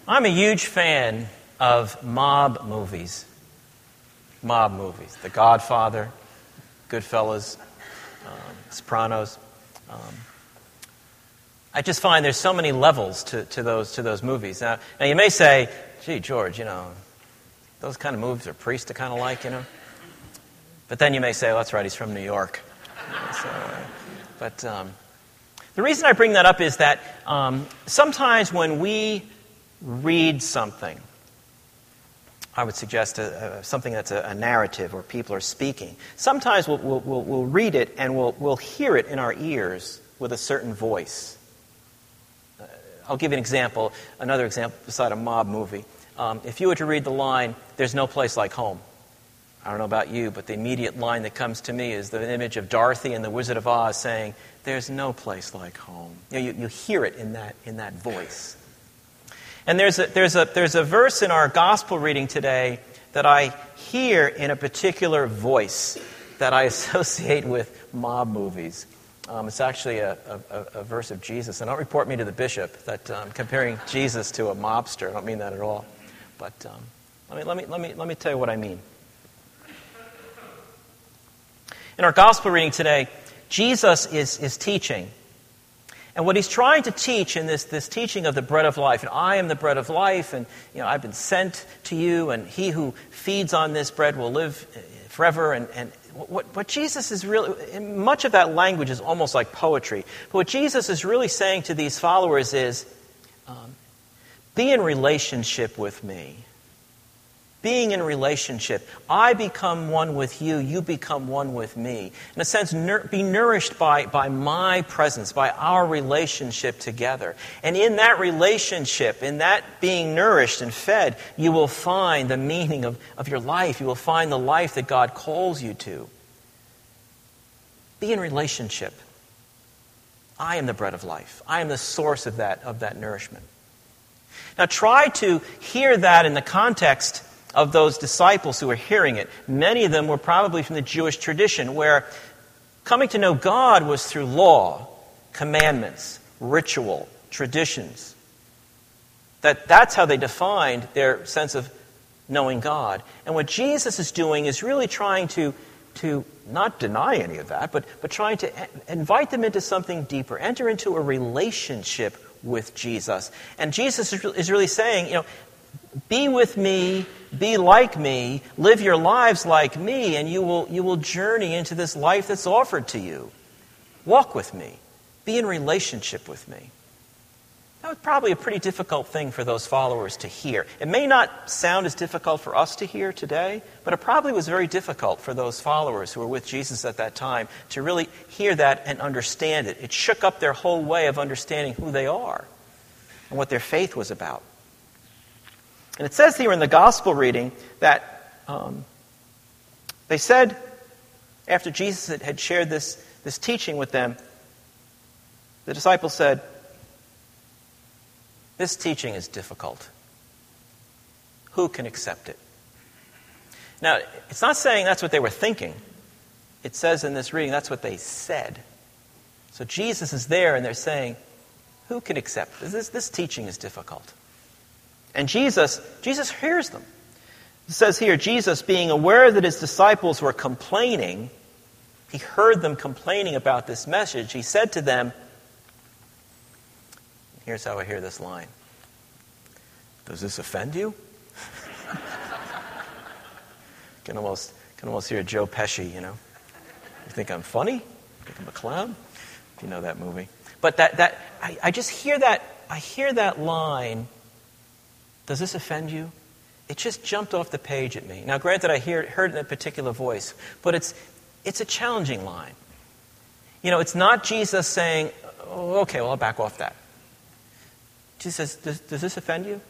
I'm a huge fan of mob movies. Mob movies. The Godfather, Goodfellas, Sopranos. I just find there's so many levels to those movies. Now you may say, gee, George, those kind of movies are priests to kind of like, But then you may say, oh, that's right, he's from New York. But the reason I bring that up is that sometimes when we read something, I would suggest something that's a narrative where people are speaking. Sometimes we'll read it and we'll hear it in our ears with a certain voice. I'll give you an example, another example beside a mob movie. If you were to read the line, "There's no place like home," I don't know about you, but the immediate line that comes to me is the image of Dorothy and the Wizard of Oz saying, "There's no place like home." You hear it in that voice. And there's a verse in our gospel reading today that I hear in a particular voice that I associate with mob movies. It's actually a verse of Jesus. And don't report me to the bishop that I'm comparing Jesus to a mobster. I don't mean that at all. But let me tell you what I mean. In our gospel reading today, Jesus is teaching. And what he's trying to teach in this teaching of the bread of life, and I am the bread of life, and I've been sent to you, and he who feeds on this bread will live forever. And what Jesus is really, much of that language is almost like poetry. But what Jesus is really saying to these followers is, be in relationship with me. Being in relationship. I become one with you, you become one with me. In a sense, be nourished by my presence, by our relationship together. And in that relationship, in that being nourished and fed, you will find the meaning of your life. You will find the life that God calls you to. Be in relationship. I am the bread of life. I am the source of that nourishment. Now try to hear that in the context of those disciples who were hearing it. Many of them were probably from the Jewish tradition, where coming to know God was through law, commandments, ritual, traditions. That's how they defined their sense of knowing God. And what Jesus is doing is really trying to not deny any of that, but trying to invite them into something deeper, enter into a relationship with Jesus. And Jesus is really saying, be with me, be like me, live your lives like me, and you will journey into this life that's offered to you. Walk with me. Be in relationship with me. That was probably a pretty difficult thing for those followers to hear. It may not sound as difficult for us to hear today, but it probably was very difficult for those followers who were with Jesus at that time to really hear that and understand it. It shook up their whole way of understanding who they are and what their faith was about. And it says here in the gospel reading that they said, after Jesus had shared this teaching with them, the disciples said, "This teaching is difficult. Who can accept it?" Now, it's not saying that's what they were thinking. It says in this reading that's what they said. So Jesus is there and they're saying, who can accept this? This teaching is difficult. And Jesus hears them. It says here, Jesus, being aware that his disciples were complaining, he heard them complaining about this message. He said to them, here's how I hear this line. Does this offend you? Can almost hear Joe Pesci, You think I'm funny? You think I'm a clown? If you know that movie. But I just hear that. I hear that line. Does this offend you? It just jumped off the page at me. Now, granted, I heard it in a particular voice, but it's a challenging line. It's not Jesus saying, oh, okay, well, I'll back off that. Jesus says, does this offend you?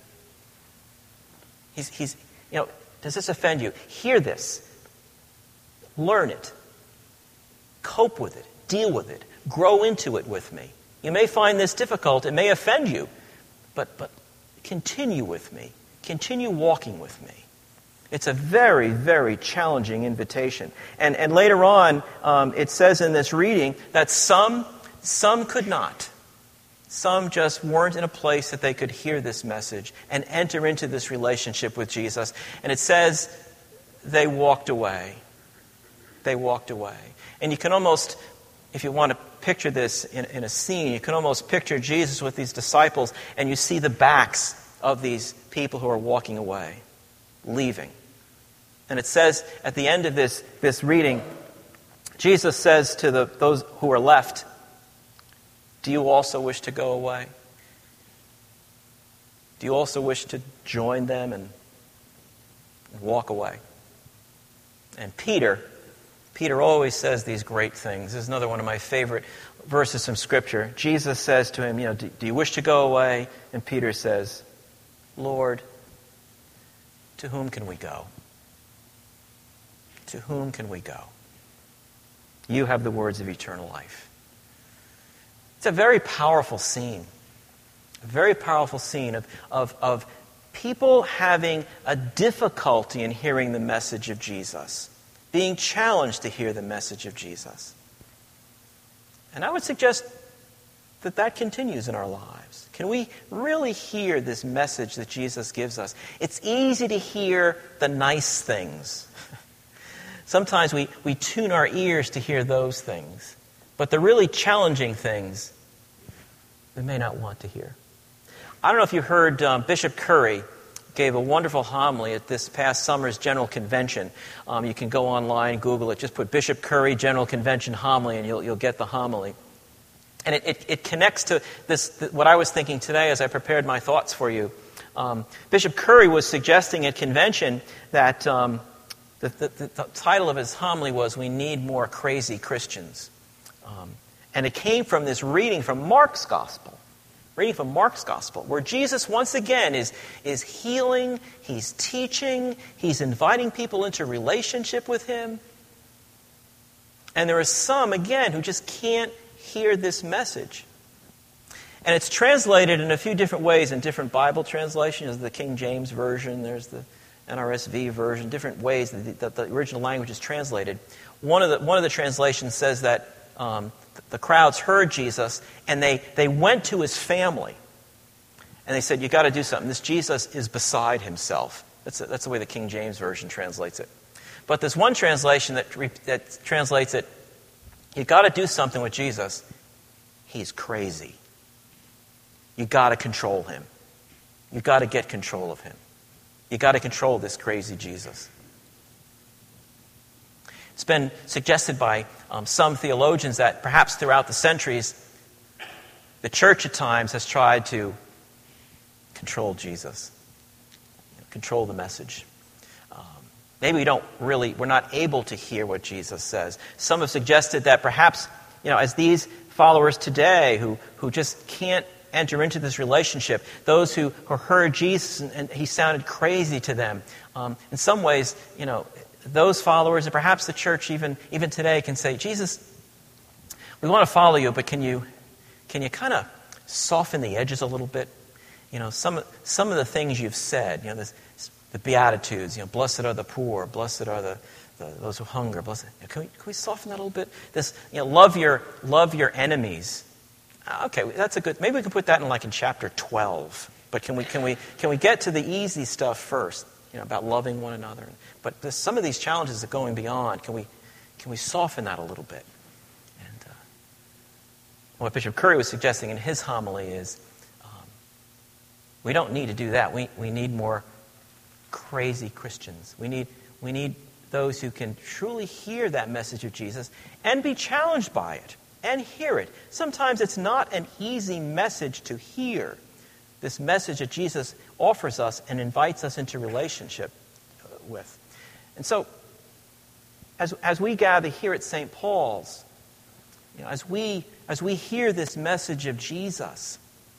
Does this offend you? Hear this. Learn it. Cope with it. Deal with it. Grow into it with me. You may find this difficult. It may offend you, but continue with me. Continue walking with me. It's a very, very challenging invitation. And later on, it says in this reading that some could not. Some just weren't in a place that they could hear this message and enter into this relationship with Jesus. And it says they walked away. They walked away. And you can almost, if you want to picture this in a scene, you can almost picture Jesus with these disciples, and you see the backs of these people who are walking away, leaving. And it says at the end of this reading, Jesus says to those who are left, "Do you also wish to go away? Do you also wish to join them and walk away?" And Peter always says these great things. This is another one of my favorite verses from Scripture. Jesus says to him, "Do you wish to go away?" And Peter says, "Lord, to whom can we go? To whom can we go? You have the words of eternal life." It's a very powerful scene. A very powerful scene of people having a difficulty in hearing the message of Jesus, being challenged to hear the message of Jesus. And I would suggest that continues in our lives. Can we really hear this message that Jesus gives us? It's easy to hear the nice things. Sometimes we tune our ears to hear those things. But the really challenging things, we may not want to hear. I don't know if you heard Bishop Curry gave a wonderful homily at this past summer's General Convention. You can go online, Google it, just put Bishop Curry General Convention homily, and you'll get the homily. And it connects to what I was thinking today as I prepared my thoughts for you. Bishop Curry was suggesting at convention that the title of his homily was "We Need More Crazy Christians." And it came from this reading from Mark's Gospel. Where Jesus once again is healing, he's teaching, he's inviting people into relationship with him. And there are some, again, who just can't hear this message. And it's translated in a few different ways in different Bible translations. There's the King James Version, there's the NRSV version, different ways that the original language is translated. One of the translations says that the crowds heard Jesus, and they went to his family. And they said, "You got to do something. This Jesus is beside himself." That's the way the King James Version translates it. But there's one translation that translates it, "You got to do something with Jesus. He's crazy. You got to control him. You got to get control of him. You got to control this crazy Jesus." It's been suggested by some theologians that perhaps throughout the centuries, the church at times has tried to control Jesus, control the message. Maybe we're not able to hear what Jesus says. Some have suggested that perhaps, as these followers today who just can't enter into this relationship, those who heard Jesus and he sounded crazy to them, in some ways, those followers, and perhaps the church even today, can say, "Jesus, we want to follow you, but can you kind of soften the edges a little bit? Some of the things you've said, the Beatitudes, blessed are the poor, blessed are those who hunger, blessed. Can we soften that a little bit? This, love your enemies. Okay, that's a good. Maybe we can put that in chapter 12. But can we get to the easy stuff first? About loving one another. But there's some of these challenges that are going beyond. Can we soften that a little bit? And what Bishop Curry was suggesting in his homily is we don't need to do that. We need more crazy Christians. We need those who can truly hear that message of Jesus and be challenged by it and hear it. Sometimes it's not an easy message to hear. This message that Jesus offers us and invites us into relationship with. And so, as we gather here at St. Paul's, as we hear this message of Jesus,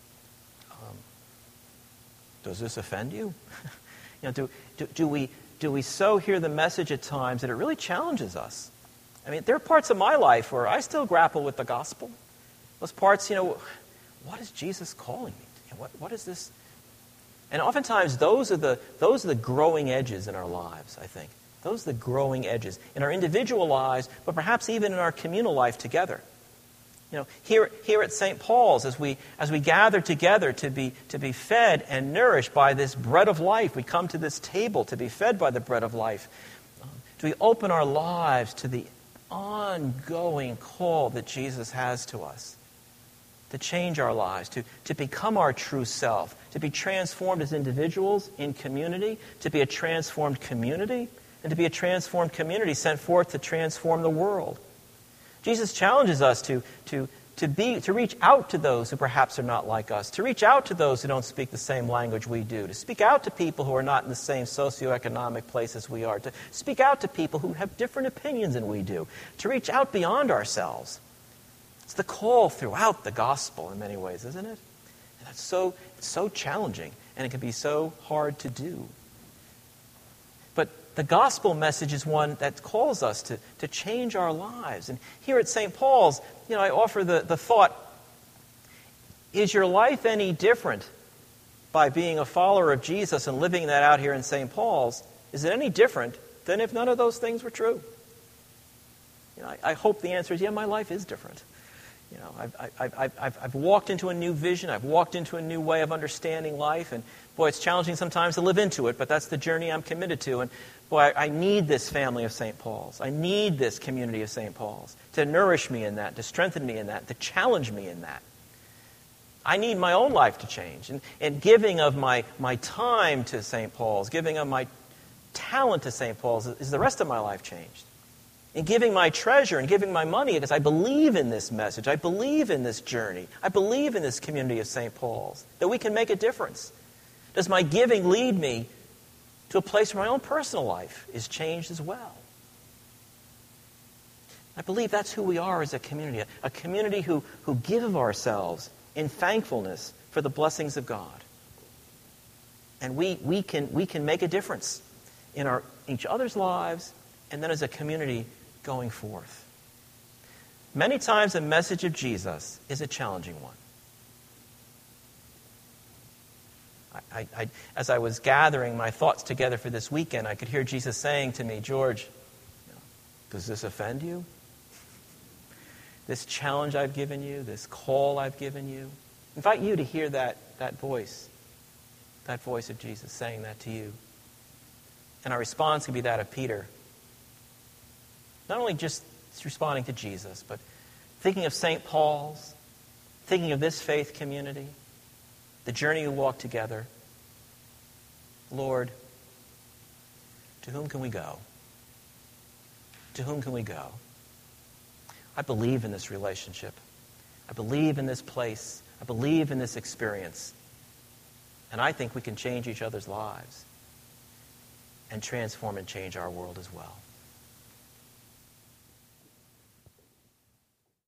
does this offend you? Do we so hear the message at times that it really challenges us? I mean, there are parts of my life where I still grapple with the gospel. Those parts, what is Jesus calling me? What is this? And oftentimes those are the growing edges in our lives, I think. Those are the growing edges in our individual lives, but perhaps even in our communal life together. Here at St. Paul's, as we gather together to be fed and nourished by this bread of life, we come to this table to be fed by the bread of life. Do we open our lives to the ongoing call that Jesus has to us to change our lives, to become our true self, to be transformed as individuals in community, to be a transformed community, and to be a transformed community sent forth to transform the world? Jesus challenges us to reach out to those who perhaps are not like us, to reach out to those who don't speak the same language we do, to speak out to people who are not in the same socioeconomic place as we are, to speak out to people who have different opinions than we do, to reach out beyond ourselves. It's the call throughout the gospel in many ways, isn't it? And it's so challenging, and it can be so hard to do. But the gospel message is one that calls us to change our lives. And here at St. Paul's, I offer the thought, is your life any different by being a follower of Jesus and living that out here in St. Paul's? Is it any different than if none of those things were true? I hope the answer is, yeah, my life is different. I've walked into a new vision. I've walked into a new way of understanding life. And boy, it's challenging sometimes to live into it, but that's the journey I'm committed to. And boy, I need this family of St. Paul's. I need this community of St. Paul's to nourish me in that, to strengthen me in that, to challenge me in that. I need my own life to change. And giving of my time to St. Paul's, giving of my talent to St. Paul's, is the rest of my life changed? In giving my treasure and giving my money, because I believe in this message. I believe in this journey. I believe in this community of St. Paul's, that we can make a difference. Does my giving lead me to a place where my own personal life is changed as well? I believe that's who we are as a community who give of ourselves in thankfulness for the blessings of God. And we can make a difference in each other's lives, and then as a community going forth. Many times the message of Jesus is a challenging one. As I was gathering my thoughts together for this weekend, I could hear Jesus saying to me, George, does this offend you? This challenge I've given you, this call I've given you? I invite you to hear that voice of Jesus saying that to you. And our response can be that of Peter. Not only just responding to Jesus, but thinking of St. Paul's, thinking of this faith community, the journey we walk together. Lord, to whom can we go? To whom can we go? I believe in this relationship. I believe in this place. I believe in this experience. And I think we can change each other's lives and transform and change our world as well.